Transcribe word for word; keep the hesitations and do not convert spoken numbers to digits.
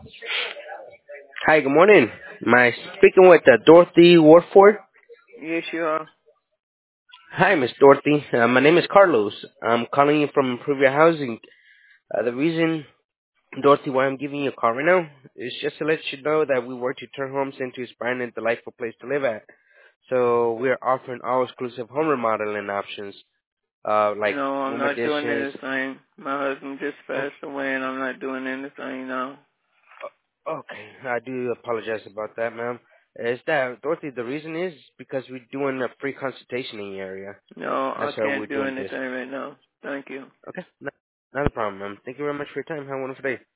Hi, good morning. Am I speaking with uh, Dorothy Warford? Yes, you are. Hi, Miss Dorothy. Uh, my name is Carlos. I'm calling you from Improve Your Housing. Uh, the reason, Dorothy, why I'm giving you a call right now is just to let you know that we work to turn homes into inspiring and delightful place to live at. So we're offering all exclusive home remodeling options, uh, like No, I'm home not doing additions. anything. My husband just Oh, passed away, and I'm not doing anything now. okay, I do apologize about that, ma'am. Is that, Dorothy, the reason is because we're doing a free consultation in your area. No, I That's why we're can't do doing this. anything right now. Thank you. Okay, no, not a problem, ma'am. Thank you very much for your time. Have a wonderful day.